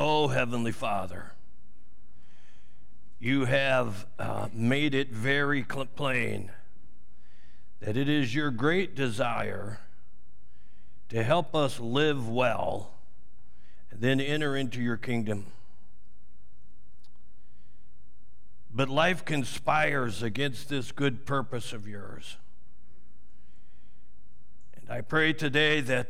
Oh, Heavenly Father, you have made it very plain that it is your great desire to help us live well and then enter into your kingdom. But life conspires against this good purpose of yours. And I pray today that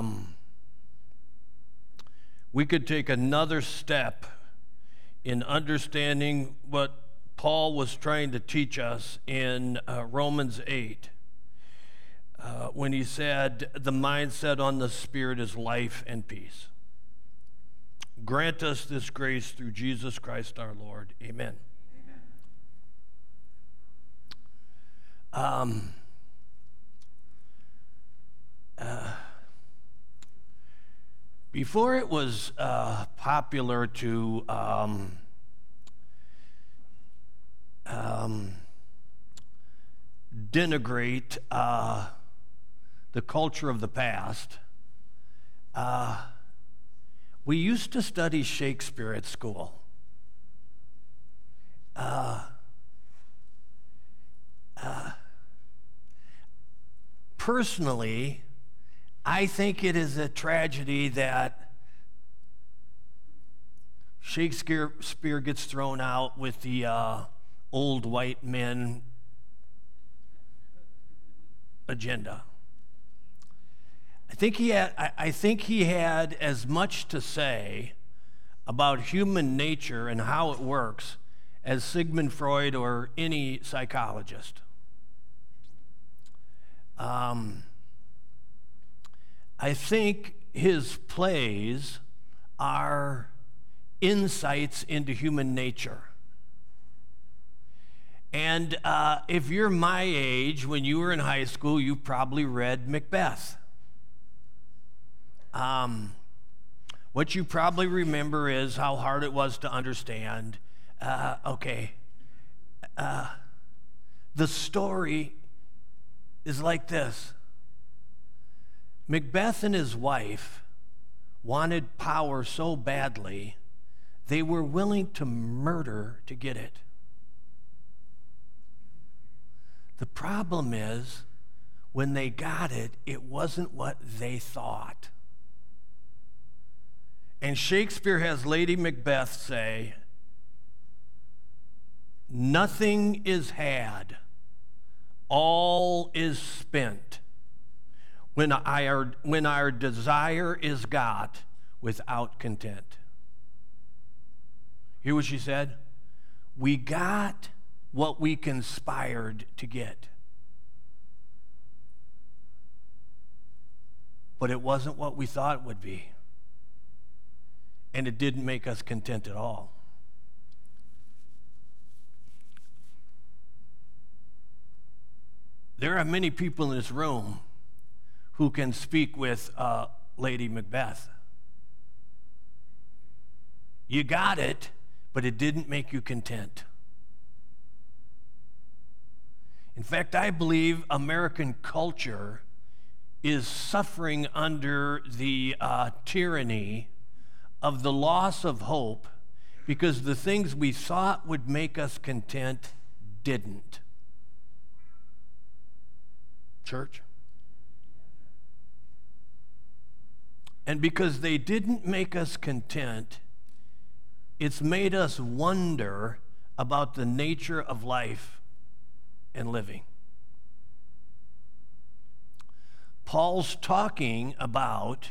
we could take another step in understanding what Paul was trying to teach us in Romans 8, when he said, the mindset on the Spirit is life and peace. Grant us this grace through Jesus Christ our Lord. Amen. Before it was popular to denigrate the culture of the past, we used to study Shakespeare at school. Personally, I think it is a tragedy that Shakespeare gets thrown out with the old white men agenda. I think he had as much to say about human nature and how it works as Sigmund Freud or any psychologist. I think his plays are insights into human nature. And if you're my age, when you were in high school, you probably read Macbeth. What you probably remember is how hard it was to understand. The story is like this. Macbeth and his wife wanted power so badly, they were willing to murder to get it. The problem is, when they got it, it wasn't what they thought. And Shakespeare has Lady Macbeth say, "Nothing is had, all is spent, when our desire is got without content." Hear what she said? We got what we conspired to get. But it wasn't what we thought it would be. And it didn't make us content at all. There are many people in this room who can speak with Lady Macbeth. You got it, but it didn't make you content. In fact, I believe American culture is suffering under the tyranny of the loss of hope because the things we thought would make us content didn't. Church? And because they didn't make us content, it's made us wonder about the nature of life and living. Paul's talking about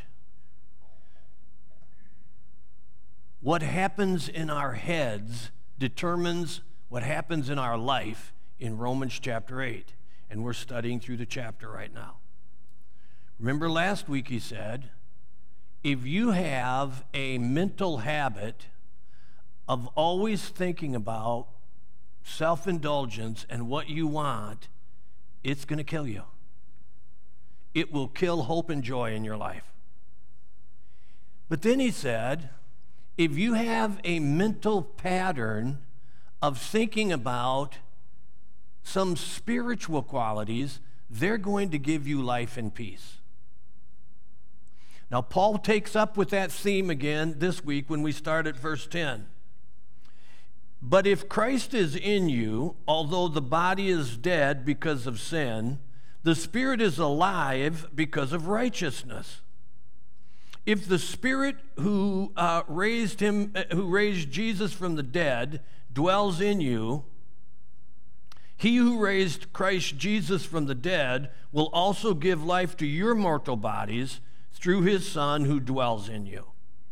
what happens in our heads determines what happens in our life in Romans chapter 8. And we're studying through the chapter right now. Remember last week he said, if you have a mental habit of always thinking about self-indulgence and what you want, it's going to kill you. It will kill hope and joy in your life. But then he said, if you have a mental pattern of thinking about some spiritual qualities, they're going to give you life and peace. Now, Paul takes up with that theme again this week when we start at verse 10. But if Christ is in you, although the body is dead because of sin, the Spirit is alive because of righteousness. If the Spirit who raised Jesus from the dead dwells in you, he who raised Christ Jesus from the dead will also give life to your mortal bodies through his Son who dwells in you.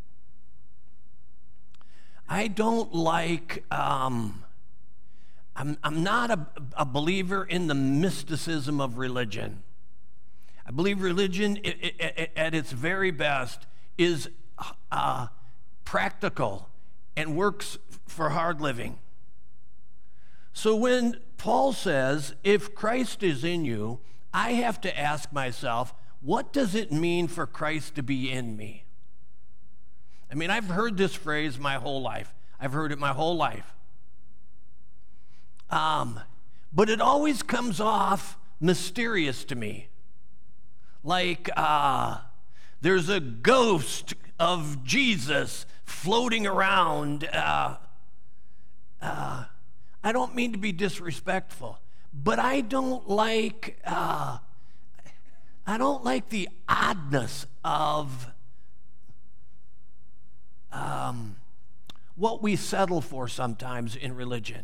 I don't like, I'm not a believer in the mysticism of religion. I believe religion at its very best is practical and works for hard living. So when Paul says, if Christ is in you, I have to ask myself, what does it mean for Christ to be in me? I mean, I've heard this phrase my whole life. I've heard it my whole life. But it always comes off mysterious to me. Like there's a ghost of Jesus floating around. I don't mean to be disrespectful, but I don't like the oddness of what we settle for sometimes in religion.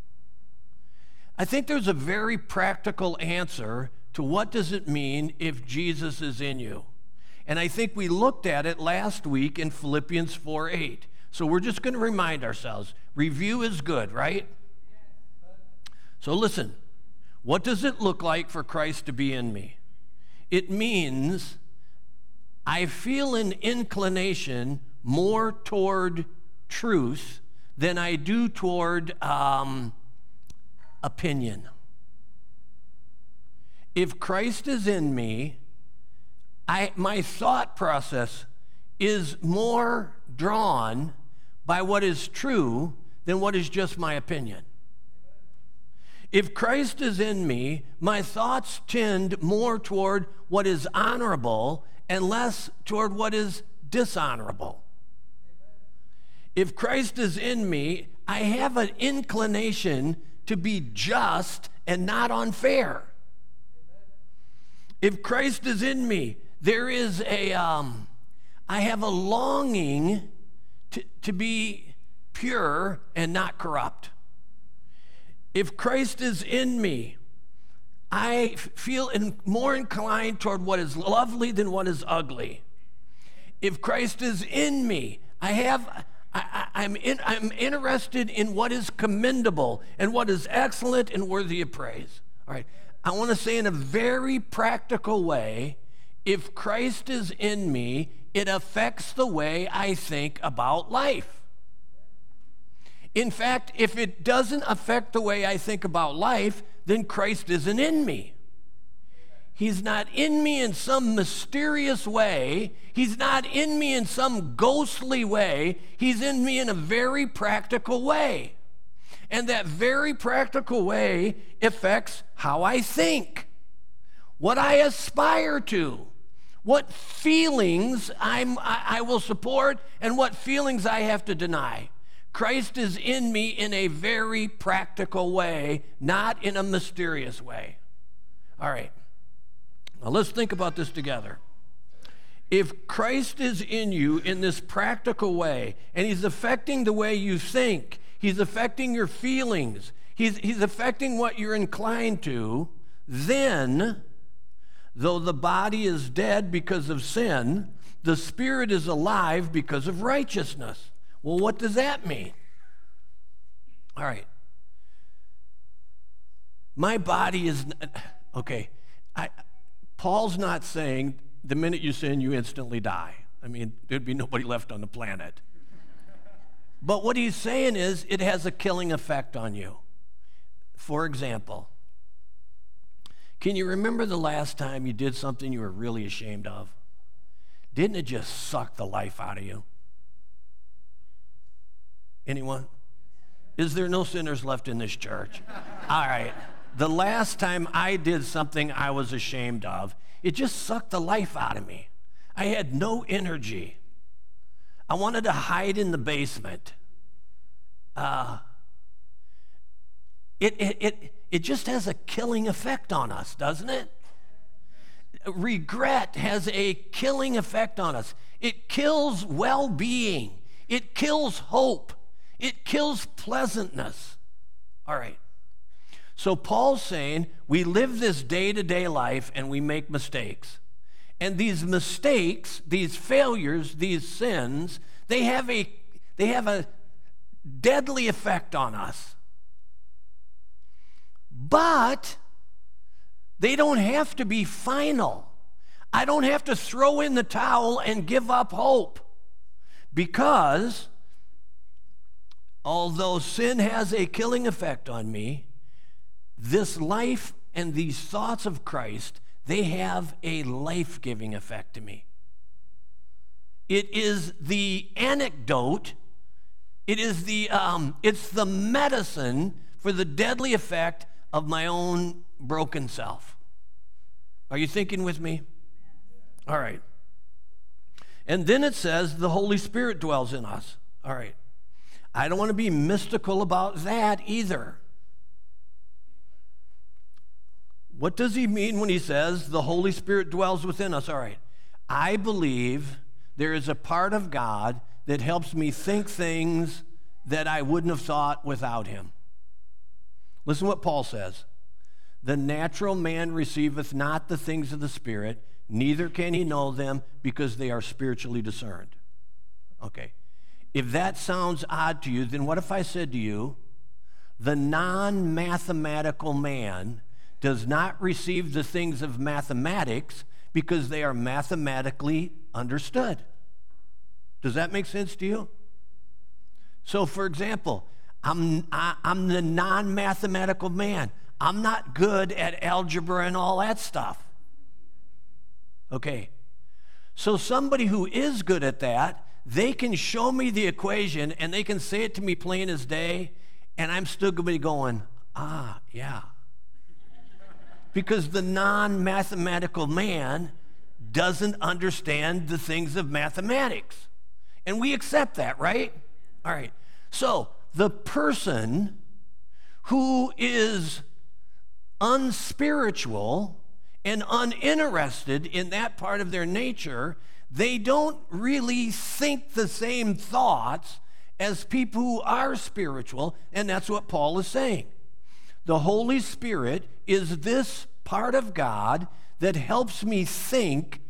I think there's a very practical answer to what does it mean if Jesus is in you. And I think we looked at it last week in Philippians 4:8. So we're just going to remind ourselves, review is good, right? So listen, what does it look like for Christ to be in me? It means I feel an inclination more toward truth than I do toward opinion. If Christ is in me, my thought process is more drawn by what is true than what is just my opinion. If Christ is in me, my thoughts tend more toward what is honorable and less toward what is dishonorable. If Christ is in me, I have an inclination to be just and not unfair. If Christ is in me, there is I have a longing to be pure and not corrupt. If Christ is in me, I feel more inclined toward what is lovely than what is ugly. If Christ is in me, I'm interested in what is commendable and what is excellent and worthy of praise. All right. I want to say in a very practical way, if Christ is in me, it affects the way I think about life. In fact, if it doesn't affect the way I think about life, then Christ isn't in me. He's not in me in some mysterious way. He's not in me in some ghostly way. He's in me in a very practical way. And that very practical way affects how I think, what I aspire to, what feelings I will support, and what feelings I have to deny. Christ is in me in a very practical way, not in a mysterious way. All right. Now let's think about this together. If Christ is in you in this practical way, and he's affecting the way you think, he's affecting your feelings, he's affecting what you're inclined to, then, though the body is dead because of sin, the Spirit is alive because of righteousness. Well, what does that mean? All right. My body is, okay, Paul's not saying the minute you sin, you instantly die. I mean, there'd be nobody left on the planet. But what he's saying is it has a killing effect on you. For example, can you remember the last time you did something you were really ashamed of? Didn't it just suck the life out of you? Anyone? Is there no sinners left in this church? All right. The last time I did something I was ashamed of, it just sucked the life out of me. I had no energy. I wanted to hide in the basement. It just has a killing effect on us, doesn't it? Regret has a killing effect on us. It kills well-being. It kills hope. It kills pleasantness. All right. So Paul's saying we live this day-to-day life and we make mistakes. And these mistakes, these failures, these sins, they have a deadly effect on us. But they don't have to be final. I don't have to throw in the towel and give up hope. Because although sin has a killing effect on me, this life and these thoughts of Christ, they have a life-giving effect to me. It is the antidote. It's the medicine for the deadly effect of my own broken self. Are you thinking with me? All right. And then it says the Holy Spirit dwells in us. All right. I don't want to be mystical about that either. What does he mean when he says the Holy Spirit dwells within us? All right. I believe there is a part of God that helps me think things that I wouldn't have thought without him. Listen what Paul says. The natural man receiveth not the things of the Spirit, neither can he know them because they are spiritually discerned. Okay. If that sounds odd to you, then what if I said to you, the non-mathematical man does not receive the things of mathematics because they are mathematically understood? Does that make sense to you? So, for example, I'm the non-mathematical man. I'm not good at algebra and all that stuff. Okay. So somebody who is good at that, they can show me the equation and they can say it to me plain as day, and I'm still going to be going, yeah. Because the non-mathematical man doesn't understand the things of mathematics. And we accept that, right? All right. So the person who is unspiritual and uninterested in that part of their nature, they don't really think the same thoughts as people who are spiritual, and that's what Paul is saying. The Holy Spirit is this part of God that helps me think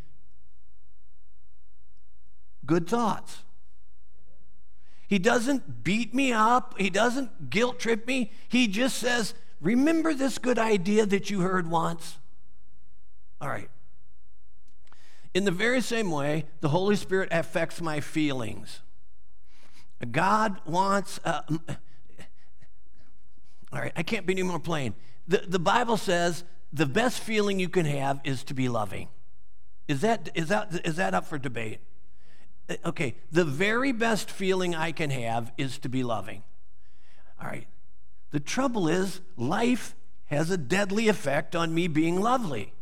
good thoughts. He doesn't beat me up. He doesn't guilt trip me. He just says, remember this good idea that you heard once? All right. In the very same way, the Holy Spirit affects my feelings. God wants, all right, I can't be any more plain. The Bible says the best feeling you can have is to be loving. Is that up for debate? Okay, the very best feeling I can have is to be loving. All right. The trouble is, life has a deadly effect on me being loving.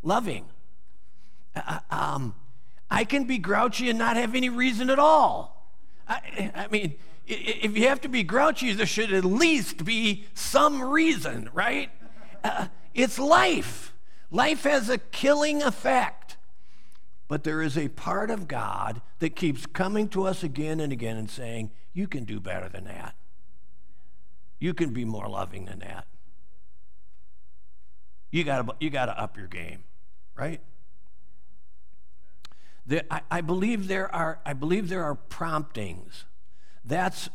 I can be grouchy and not have any reason at all. I mean, if you have to be grouchy, there should at least be some reason, right? It's life. Life has a killing effect. But there is a part of God that keeps coming to us again and again and saying, you can do better than that. You can be more loving than that. You gotta up your game, right? I believe there are promptings. That's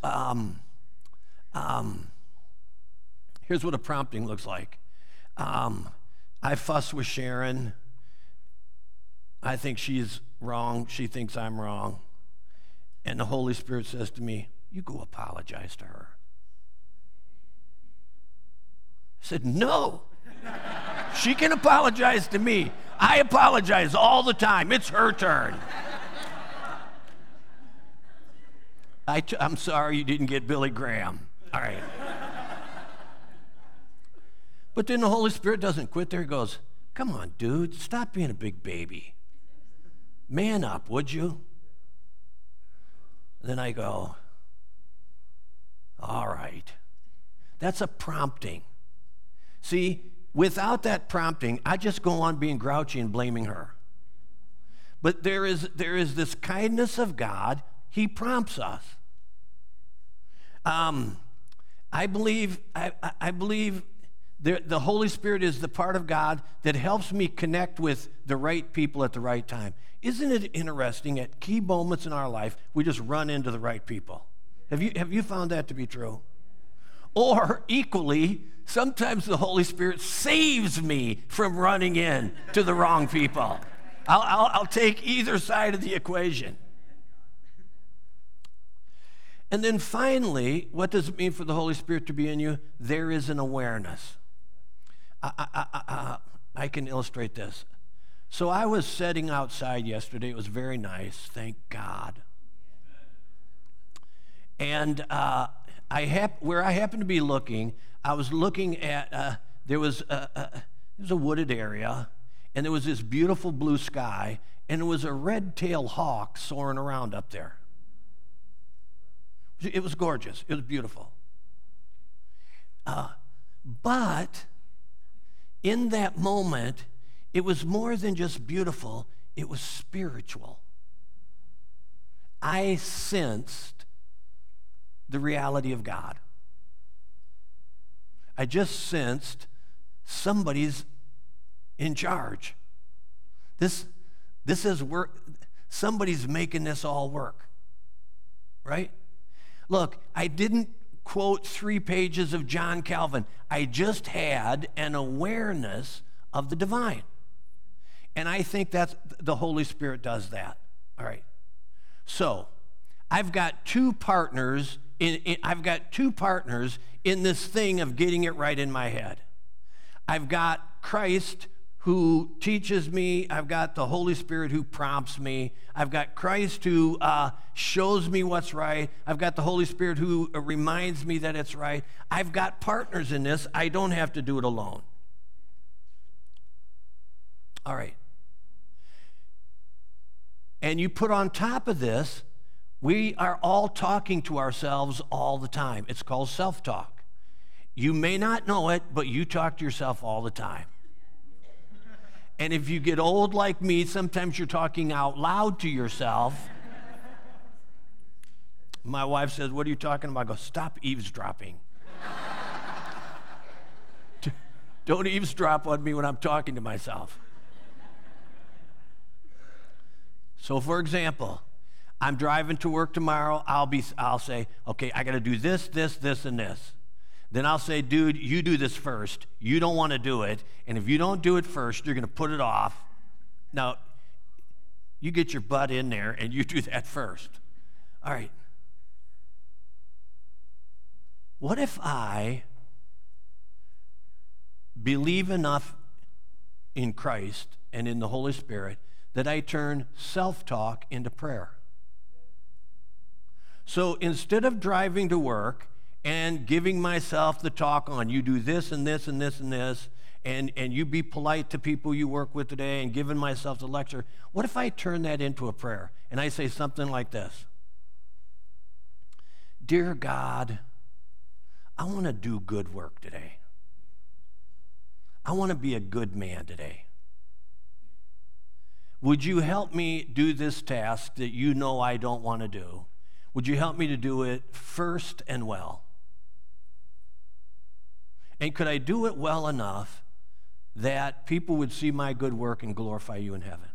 here's what a prompting looks like. I fuss with Sharon. I think she's wrong. She thinks I'm wrong. And the Holy Spirit says to me, you go apologize to her. I said, no. She can apologize to me. I apologize all the time. It's her turn. I'm sorry you didn't get Billy Graham. All right. But then the Holy Spirit doesn't quit there. He goes, come on, dude, stop being a big baby. Man up, would you? And then I go, all right. That's a prompting. See, without that prompting, I just go on being grouchy and blaming her. But there is this kindness of God. He prompts us. I believe the Holy Spirit is the part of God that helps me connect with the right people at the right time. Isn't it interesting, at key moments in our life, we just run into the right people? Have you found that to be true? Or equally, sometimes the Holy Spirit saves me from running in to the wrong people. I'll take either side of the equation. And then finally, what does it mean for the Holy Spirit to be in you? There is an awareness. I can illustrate this. So I was sitting outside yesterday. It was very nice, thank God. And where I happened to be looking, I was looking at, there was a wooded area, and there was this beautiful blue sky, and there was a red-tailed hawk soaring around up there. It was gorgeous. It was beautiful. But in that moment, it was more than just beautiful. It was spiritual. I sensed the reality of God. I just sensed somebody's in charge. This is work. Somebody's making this all work, right? Look, I didn't quote 3 pages of John Calvin. I just had an awareness of the divine. And I think that's the Holy Spirit does that. All right. So, I've got two partners in this thing of getting it right in my head. I've got Christ who teaches me. I've got the Holy Spirit who prompts me. I've got Christ who shows me what's right. I've got the Holy Spirit who reminds me that it's right. I've got partners in this. I don't have to do it alone. All right. And you put on top of this, we are all talking to ourselves all the time. It's called self-talk. You may not know it, but you talk to yourself all the time. And if you get old like me, sometimes you're talking out loud to yourself. My wife says, "What are you talking about?" I go, "Stop eavesdropping." Don't eavesdrop on me when I'm talking to myself. So for example, I'm driving to work tomorrow. I'll say, okay, I got to do this, this, this, and this. Then I'll say, dude, you do this first. You don't want to do it. And if you don't do it first, you're going to put it off. Now, you get your butt in there and you do that first. All right. What if I believe enough in Christ and in the Holy Spirit that I turn self-talk into prayer? So instead of driving to work and giving myself the talk on, you do this and this and this and this, and you be polite to people you work with today, and giving myself the lecture, what if I turn that into a prayer? And I say something like this: Dear God, I want to do good work today. I want to be a good man today. Would you help me do this task that you know I don't want to do? Would you help me to do it first and well? And could I do it well enough that people would see my good work and glorify you in heaven?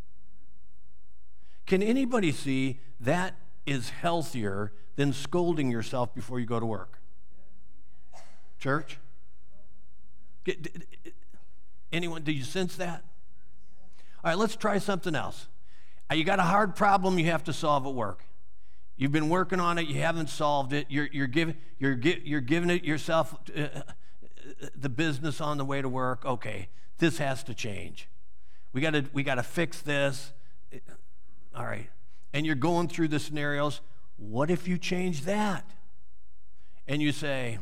Can anybody see that is healthier than scolding yourself before you go to work? Church? Anyone, do you sense that? All right, let's try something else. You got a hard problem you have to solve at work. You've been working on it, you haven't solved it. You're giving it yourself the business on the way to work. Okay, this has to change. We got to fix this. All right, and you're going through the scenarios. What if you change that? And you say,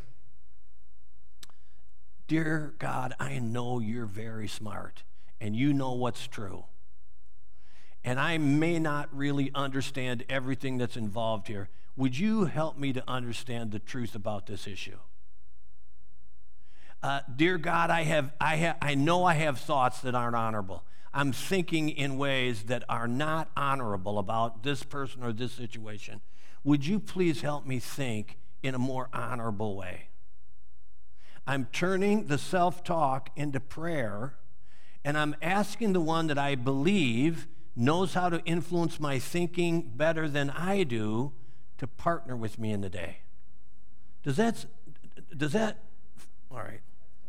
Dear God, I know you're very smart, and you know what's true. and I may not really understand everything that's involved here. Would you help me to understand the truth about this issue? Dear God, I know I have thoughts that aren't honorable. I'm thinking in ways that are not honorable about this person or this situation. Would you please help me think in a more honorable way? I'm turning the self-talk into prayer, and I'm asking the one that I believe knows how to influence my thinking better than I do to partner with me in the day. Does that, all right.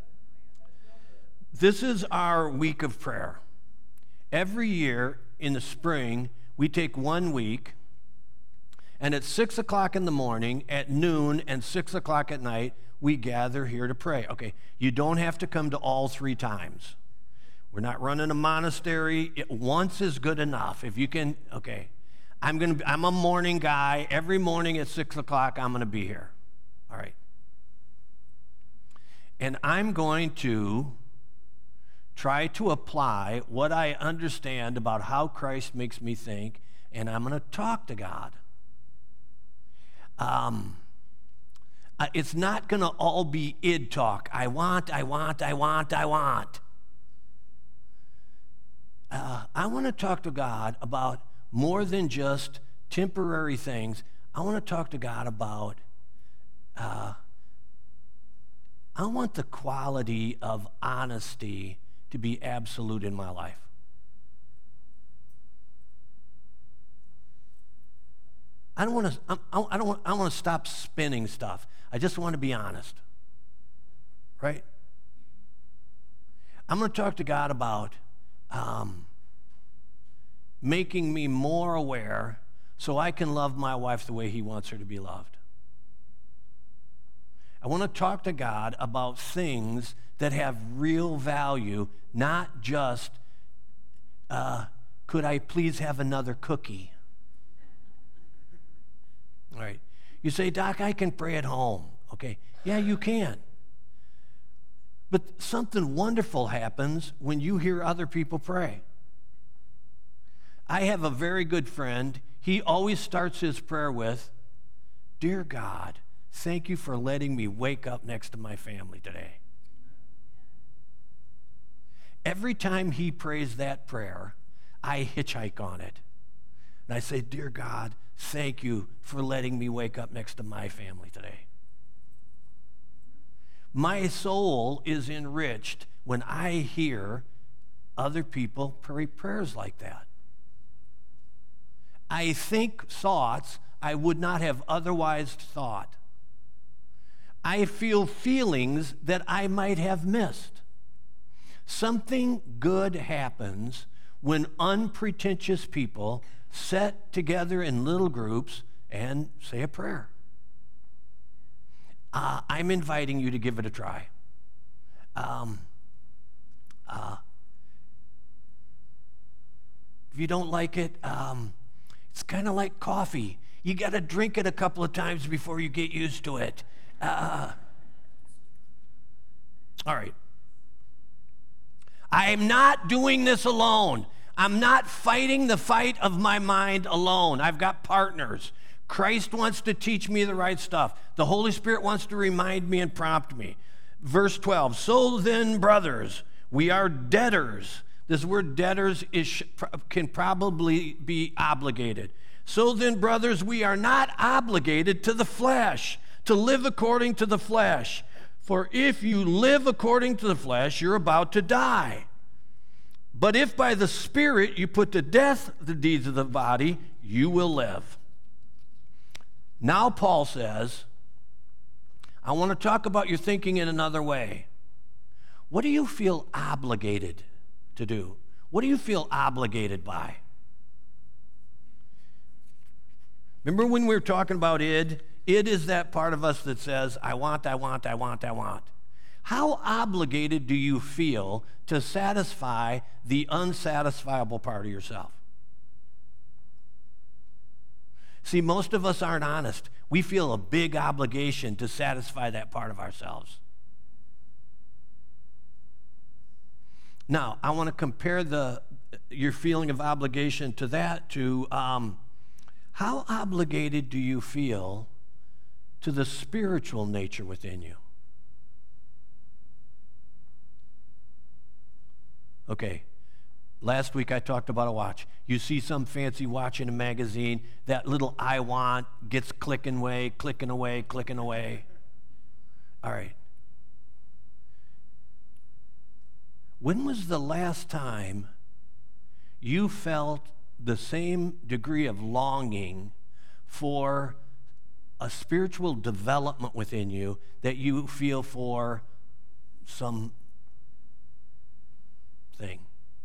This is our week of prayer. Every year in the spring, we take 1 week, and at 6 o'clock in the morning, at noon, and 6 o'clock at night, we gather here to pray. Okay, you don't have to come to all 3 times. We're not running a monastery. Once is good enough. If you can, okay. I'm a morning guy. Every morning at 6 o'clock, I'm going to be here. All right. And I'm going to try to apply what I understand about how Christ makes me think, and I'm going to talk to God. It's not going to all be id talk. I want. I want to talk to God about more than just temporary things. I want to talk to God about, I want the quality of honesty to be absolute in my life. I want to stop spinning stuff. I just want to be honest. Right? I'm going to talk to God about making me more aware so I can love my wife the way He wants her to be loved. I want to talk to God about things that have real value, not just, could I please have another cookie? All right. You say, Doc, I can pray at home. Okay. Yeah, you can. But something wonderful happens when you hear other people pray. I have a very good friend. He always starts his prayer with, Dear God, thank you for letting me wake up next to my family today. Every time he prays that prayer, I hitchhike on it. And I say, Dear God, thank you for letting me wake up next to my family today. My soul is enriched when I hear other people pray prayers like that. I think thoughts I would not have otherwise thought. I feel feelings that I might have missed. Something good happens when unpretentious people sit together in little groups and say a prayer. I'm inviting you to give it a try. If you don't like it, it's kind of like coffee. You got to drink it a couple of times before you get used to it. All right. I am not doing this alone. I'm not fighting the fight of my mind alone. I've got partners. Christ wants to teach me the right stuff. The Holy Spirit wants to remind me and prompt me. Verse 12, so then, brothers, we are debtors. This word debtors can probably be obligated. So then, brothers, we are not obligated to the flesh, to live according to the flesh. For if you live according to the flesh, you're about to die. But if by the Spirit you put to death the deeds of the body, you will live. Now Paul says, I want to talk about your thinking in another way. What do you feel obligated to do? What do you feel obligated by? Remember when we were talking about id? Id is that part of us that says, I want. How obligated do you feel to satisfy the unsatisfiable part of yourself? See, most of us aren't honest. We feel a big obligation to satisfy that part of ourselves. Now, I want to compare your feeling of obligation to that to how obligated do you feel to the spiritual nature within you? Okay, last week I talked about a watch. You see some fancy watch in a magazine, that little I want gets clicking away, clicking away, clicking away. All right. When was the last time you felt the same degree of longing for a spiritual development within you that you feel for some thing?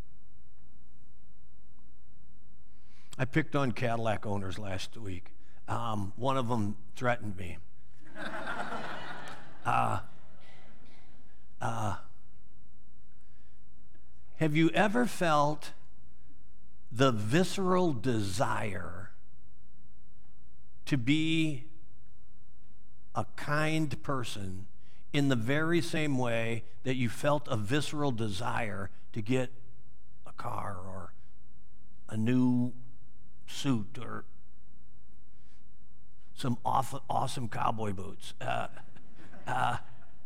I picked on Cadillac owners last week. One of them threatened me. Have you ever felt the visceral desire to be a kind person in the very same way that you felt a visceral desire to get a car or a new suit or some awesome cowboy boots? Are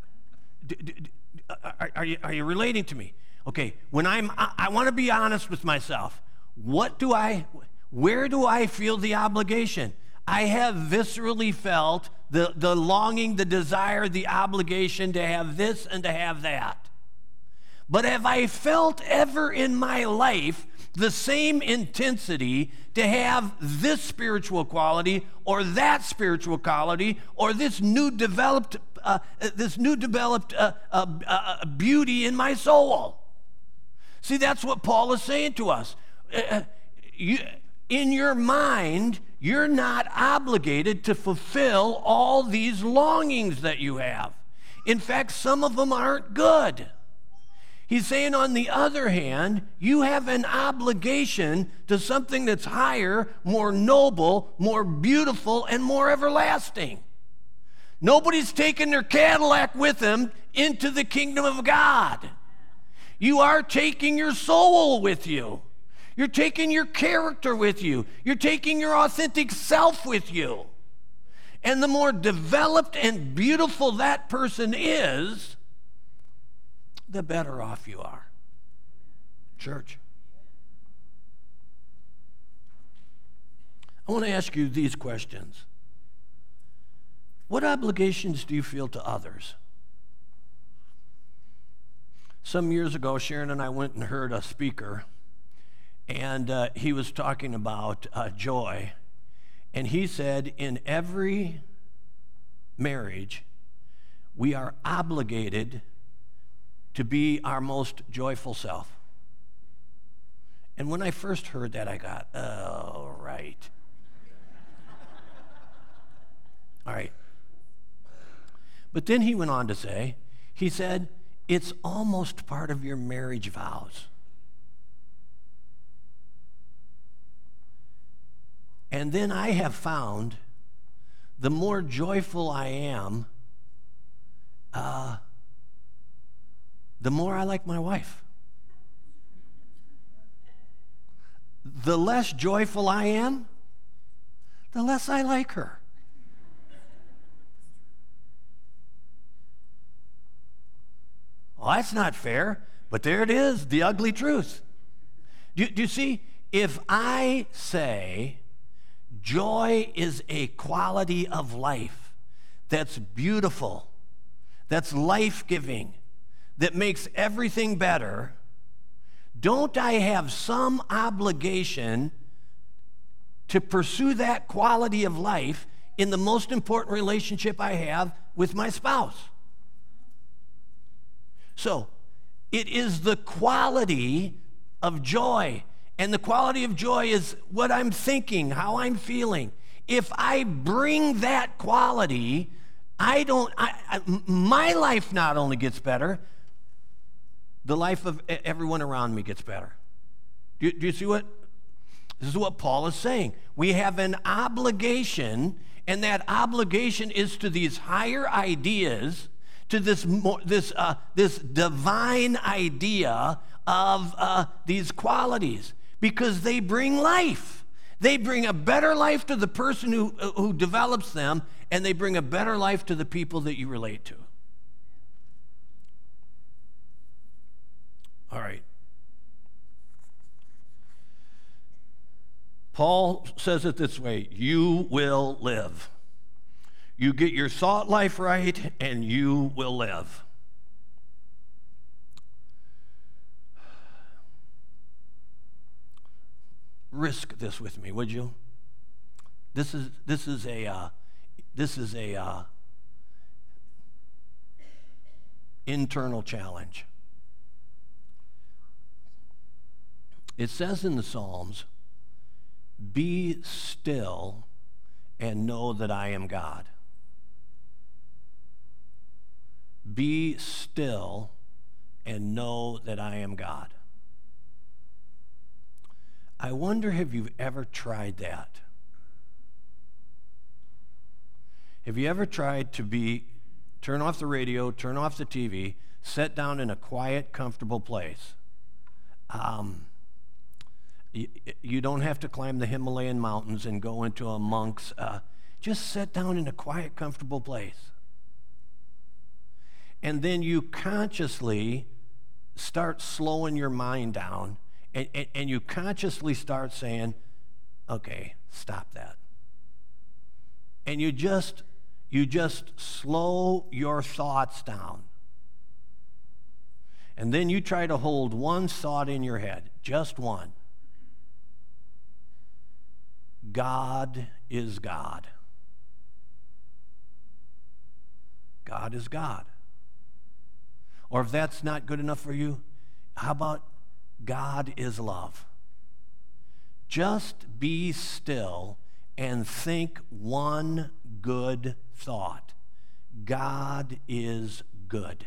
you relating to me? Okay, when I want to be honest with myself. Where do I feel the obligation? I have viscerally felt the longing, the desire, the obligation to have this and to have that. But have I felt ever in my life the same intensity to have this spiritual quality or that spiritual quality or this new developed beauty in my soul? See, that's what Paul is saying to us. In your mind, you're not obligated to fulfill all these longings that you have. In fact, some of them aren't good. He's saying, on the other hand, you have an obligation to something that's higher, more noble, more beautiful, and more everlasting. Nobody's taking their Cadillac with them into the kingdom of God. You are taking your soul with you. You're taking your character with you. You're taking your authentic self with you. And the more developed and beautiful that person is, the better off you are. Church, I want to ask you these questions. What obligations do you feel to others? Some years ago, Sharon and I went and heard a speaker, and he was talking about joy. And he said, in every marriage, we are obligated to be our most joyful self. And when I first heard that, I got, oh, right. All right. But then he went on to say, he said, it's almost part of your marriage vows. And then I have found the more joyful I am, the more I like my wife. The less joyful I am, the less I like her. Well, that's not fair, but there it is, the ugly truth. Do you see? If I say joy is a quality of life that's beautiful, that's life-giving, that makes everything better, don't I have some obligation to pursue that quality of life in the most important relationship I have with my spouse? So, it is the quality of joy. And the quality of joy is what I'm thinking, how I'm feeling. If I bring that quality, my life not only gets better, the life of everyone around me gets better. Do you see what? This is what Paul is saying. We have an obligation, and that obligation is to these higher ideas, to this divine idea of these qualities, because they bring life. They bring a better life to the person who develops them, and they bring a better life to the people that you relate to. All right. Paul says it this way: you will live. You get your thought life right, and you will live. Risk this with me, would you? This is a internal challenge. It says in the Psalms, "Be still and know that I am God." Be still and know that I am God. I wonder if you've ever tried that. Have you ever tried to turn off the radio, turn off the TV, sit down in a quiet, comfortable place? You don't have to climb the Himalayan mountains and go into a monk's. Just sit down in a quiet, comfortable place. And then you consciously start slowing your mind down, and you consciously start saying, okay, stop that. And you just slow your thoughts down. And then you try to hold one thought in your head, just one. God is God. God is God. Or if that's not good enough for you, how about God is love? Just be still and think one good thought. God is good.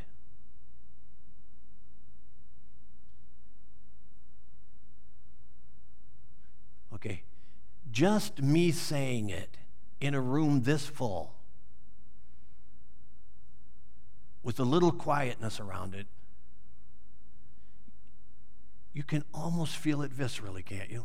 Okay, just me saying it in a room this full, with a little quietness around it, you can almost feel it viscerally, can't you?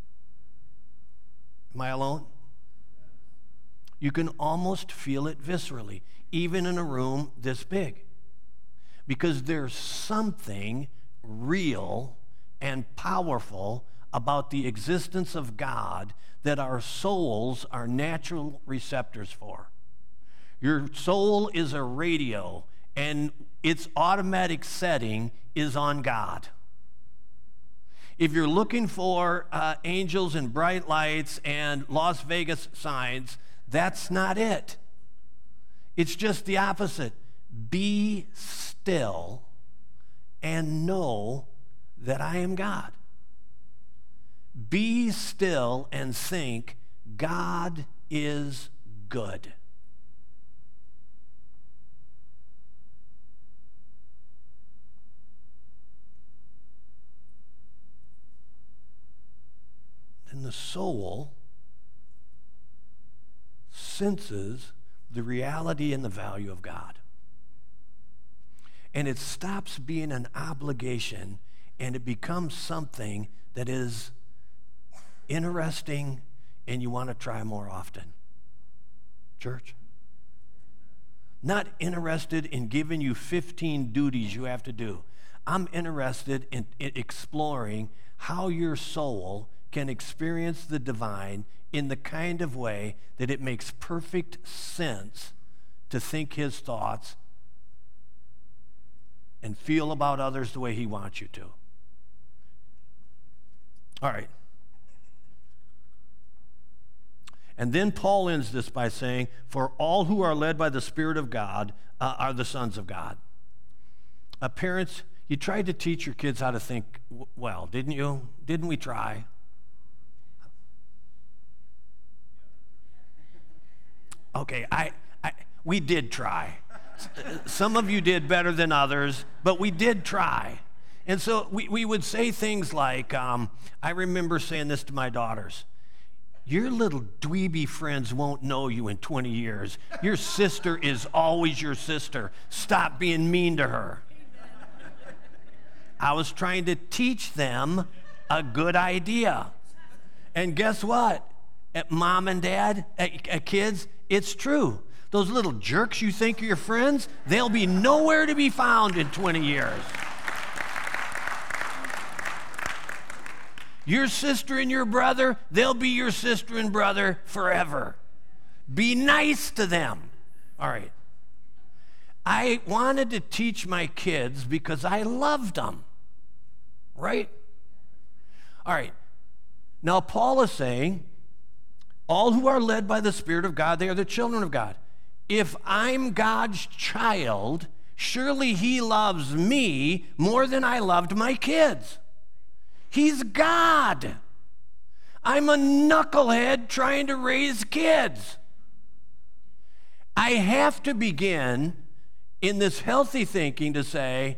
Am I alone? You can almost feel it viscerally, even in a room this big, because there's something real and powerful about the existence of God that our souls are natural receptors for. Your soul is a radio, and its automatic setting is on God. If you're looking for angels and bright lights and Las Vegas signs, that's not it. It's just the opposite. Be still and know that I am God. Be still and think God is good. And the soul senses the reality and the value of God. And it stops being an obligation, and it becomes something that is interesting and you want to try more often. Church? Not interested in giving you 15 duties you have to do. I'm interested in exploring how your soul can experience the divine in the kind of way that it makes perfect sense to think his thoughts and feel about others the way he wants you to. All right. And then Paul ends this by saying, for all who are led by the Spirit of God are the sons of God. Parents, you tried to teach your kids how to think well, didn't you? Didn't we try? Okay, we did try. Some of you did better than others, but we did try. And so we would say things like, I remember saying this to my daughters, your little dweeby friends won't know you in 20 years. Your sister is always your sister. Stop being mean to her. I was trying to teach them a good idea. And guess what? At mom and dad, at kids, it's true. Those little jerks you think are your friends, they'll be nowhere to be found in 20 years. Your sister and your brother, they'll be your sister and brother forever. Be nice to them. All right. I wanted to teach my kids because I loved them. Right? All right. Now, Paul is saying, all who are led by the Spirit of God, they are the children of God. If I'm God's child, surely he loves me more than I loved my kids. He's God. I'm a knucklehead trying to raise kids. I have to begin in this healthy thinking to say,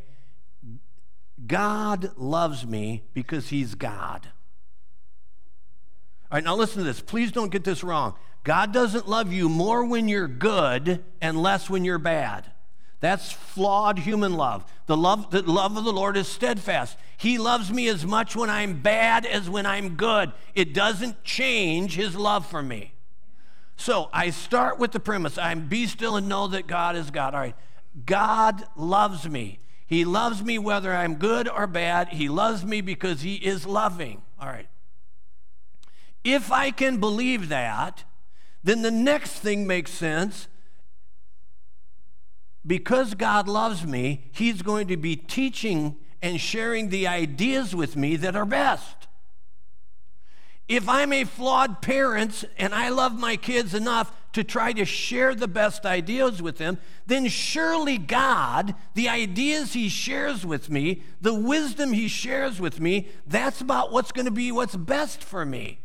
God loves me because he's God. All right, now listen to this. Please don't get this wrong. God doesn't love you more when you're good and less when you're bad. That's flawed human love. The love of the Lord is steadfast. He loves me as much when I'm bad as when I'm good. It doesn't change his love for me. So I start with the premise. Be still and know that God is God. All right. God loves me. He loves me whether I'm good or bad. He loves me because he is loving. All right. If I can believe that, then the next thing makes sense. Because God loves me, he's going to be teaching and sharing the ideas with me that are best. If I'm a flawed parent and I love my kids enough to try to share the best ideas with them, then surely God, the ideas he shares with me, the wisdom he shares with me, that's about what's going to be what's best for me.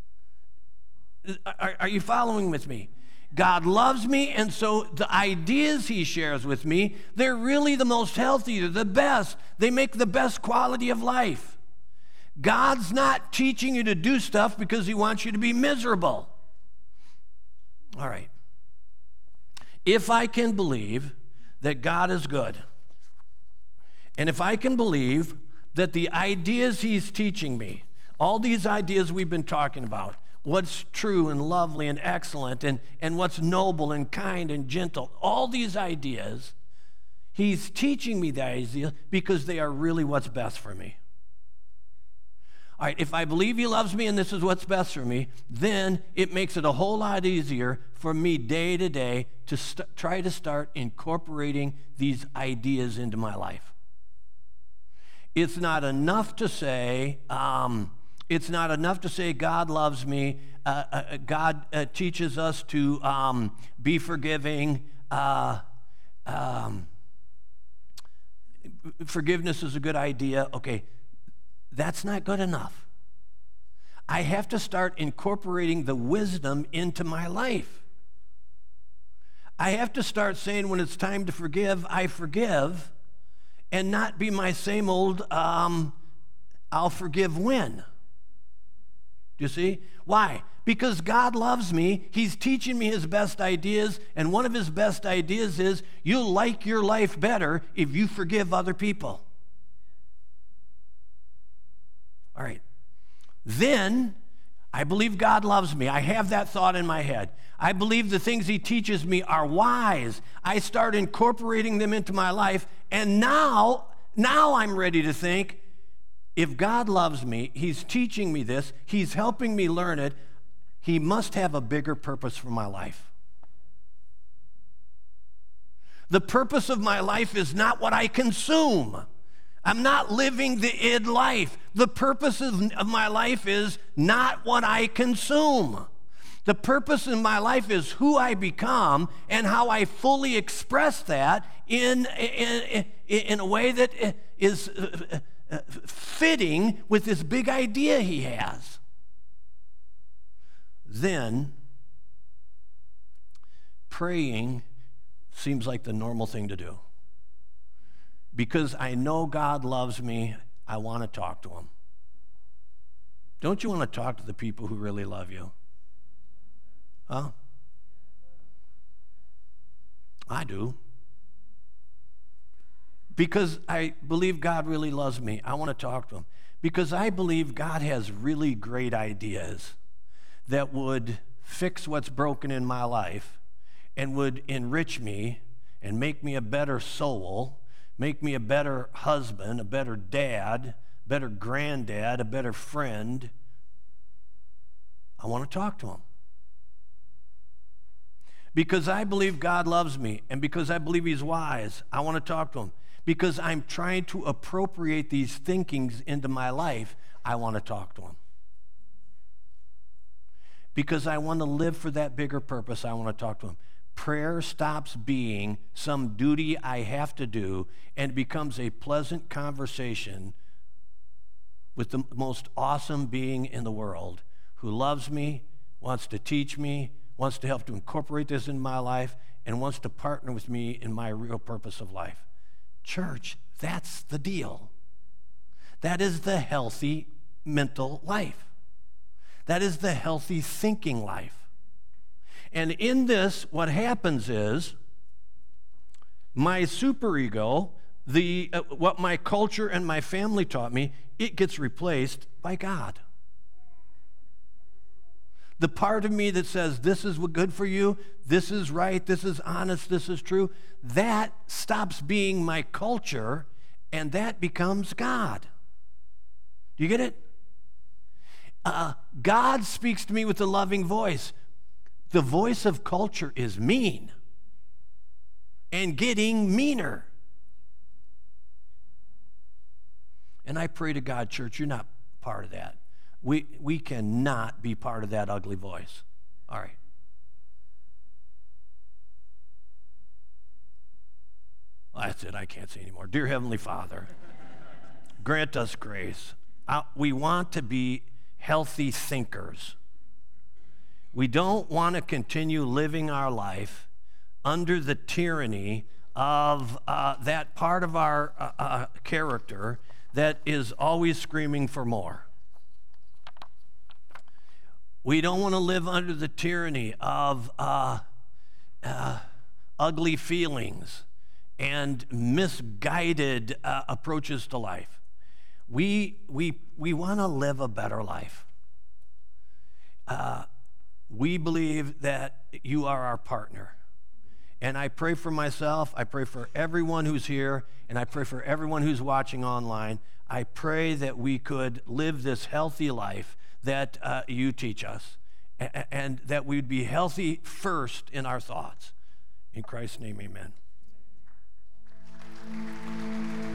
Are you following with me? God loves me, and so the ideas he shares with me, they're really the most healthy, they're the best. They make the best quality of life. God's not teaching you to do stuff because he wants you to be miserable. All right. If I can believe that God is good, and if I can believe that the ideas he's teaching me, all these ideas we've been talking about, what's true and lovely and excellent and what's noble and kind and gentle, all these ideas, he's teaching me the ideas because they are really what's best for me. All right, if I believe he loves me and this is what's best for me, then it makes it a whole lot easier for me day to day to try to start incorporating these ideas into my life. It's not enough to say, God loves me. God teaches us to be forgiving. Forgiveness is a good idea. Okay, that's not good enough. I have to start incorporating the wisdom into my life. I have to start saying when it's time to forgive, I forgive, and not be my same old, I'll forgive when. Do you see? Why? Because God loves me. He's teaching me his best ideas, and one of his best ideas is you'll like your life better if you forgive other people. All right. Then, I believe God loves me. I have that thought in my head. I believe the things he teaches me are wise. I start incorporating them into my life, and now I'm ready to think, if God loves me, he's teaching me this, he's helping me learn it, he must have a bigger purpose for my life. The purpose of my life is not what I consume. I'm not living the id life. The purpose of my life is not what I consume. The purpose in my life is who I become and how I fully express that in a way that is fitting with this big idea he has. Then, praying seems like the normal thing to do. Because I know God loves me, I want to talk to him. Don't you want to talk to the people who really love you? Huh? I do. Because I believe God really loves me. I want to talk to him. Because I believe God has really great ideas that would fix what's broken in my life and would enrich me and make me a better soul, make me a better husband, a better dad, better granddad, a better friend. I want to talk to him. Because I believe God loves me and because I believe he's wise, I want to talk to him. Because I'm trying to appropriate these thinkings into my life, I want to talk to him. Because I want to live for that bigger purpose, I want to talk to him. Prayer stops being some duty I have to do and becomes a pleasant conversation with the most awesome being in the world who loves me, wants to teach me, wants to help to incorporate this in my life, and wants to partner with me in my real purpose of life. Church, that's the deal. That is the healthy mental life. That is the healthy thinking life. And in this, what happens is my superego, what my culture and my family taught me, it gets replaced by God. The part of me that says, this is good for you, this is right, this is honest, this is true, that stops being my culture, and that becomes God. Do you get it? God speaks to me with a loving voice. The voice of culture is mean and getting meaner. And I pray to God, church, you're not part of that. We cannot be part of that ugly voice. All right. Well, that's it. I can't say anymore. Dear Heavenly Father, grant us grace. We want to be healthy thinkers. We don't want to continue living our life under the tyranny of that part of our character that is always screaming for more. We don't want to live under the tyranny of ugly feelings and misguided approaches to life. We want to live a better life. We believe that you are our partner. And I pray for myself, I pray for everyone who's here, and I pray for everyone who's watching online. I pray that we could live this healthy life that you teach us, and that we'd be healthy first in our thoughts. In Christ's name, amen.